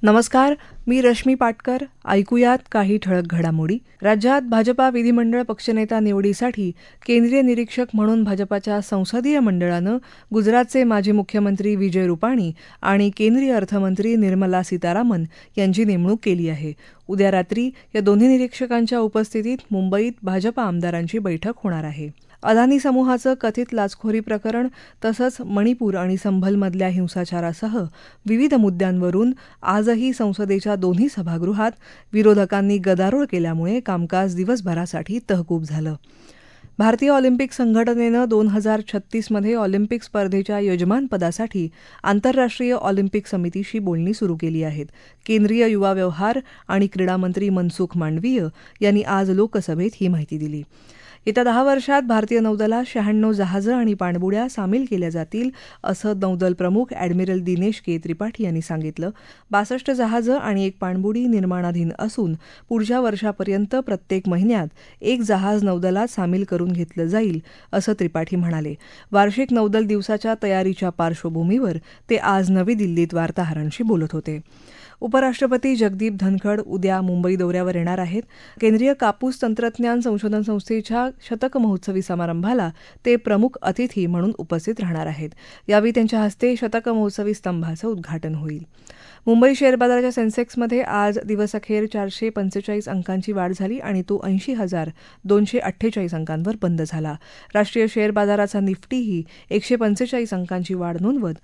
नमस्कार, मी रश्मी पाटकर. ऐकूयात काही ठळक घडामोडी. राज्यात भाजपा विधिमंडळ पक्षनेता निवडीसाठी केंद्रीय निरीक्षक म्हणून भाजपाच्या संसदीय मंडळानं गुजरातचे माजी मुख्यमंत्री विजय रुपाणी आणि केंद्रीय अर्थमंत्री निर्मला सीतारामन यांची नेमणूक केली आहे. उद्या रात्री या दोन्ही निरीक्षकांच्या उपस्थितीत मुंबईत भाजपा आमदारांची बैठक होणार आहे. अदानी समूहाचं कथित लाचखोरी प्रकरण तसंच मणिपूर आणि संभलमधल्या हिंसाचारासह विविध मुद्द्यांवरून आजही संसदेच्या दोन्ही सभागृहात विरोधकांनी गदारोळ केल्यामुळे कामकाज दिवसभरासाठी तहकूब झालं. भारतीय ऑलिम्पिक संघटनेनं 2036मध्ये ऑलिम्पिक स्पर्धेच्या यजमानपदासाठी आंतरराष्ट्रीय ऑलिम्पिक समितीशी बोलणी सुरू केली आहेत. केंद्रीय युवा व्यवहार आणि क्रीडा मंत्री मनसुख मांडवीय यांनी आज लोकसभेत ही माहिती दिली. येत्या 10 वर्षात भारतीय नौदलात 96 जहाजं आणि पाणबुड्या सामील केल्या जातील, असं नौदल प्रमुख ॲडमिरल दिनेश के त्रिपाठी यांनी सांगितलं. 62 जहाजं आणि 1 पाणबुडी निर्माणाधीन असून पुढच्या वर्षापर्यंत प्रत्येक महिन्यात 1 जहाज नौदलात सामील करून घेतलं जाईल, असं त्रिपाठी म्हणाले. वार्षिक नौदल दिवसाच्या तयारीच्या पार्श्वभूमीवर ते आज नवी दिल्लीत वार्ताहरांशी बोलत होते. उपराष्ट्रपती जगदीप धनखड उद्या मुंबई दौऱ्यावर येणार आहेत. केंद्रीय कापूस तंत्रज्ञान संशोधन संस्थेच्या शतक महोत्सवी समारंभाला ते प्रमुख अतिथी म्हणून उपस्थित राहणार आहेत. यावेळी त्यांच्या हस्ते शतक महोत्सवी स्तंभाचं उद्घाटन होईल. मुंबई शेअर बाजाराच्या सेन्सेक्समध्ये आज दिवसअखेर 445 अंकांची वाढ झाली आणि तो 80,248 अंकांवर बंद झाला. राष्ट्रीय शेअर बाजाराचा निफ्टीही 145 अंकांची वाढ नोंदवत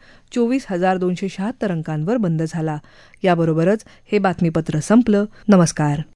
24,276 अंकांवर बंद झाला. याबरोबरच हे बातमीपत्र संपलं. नमस्कार.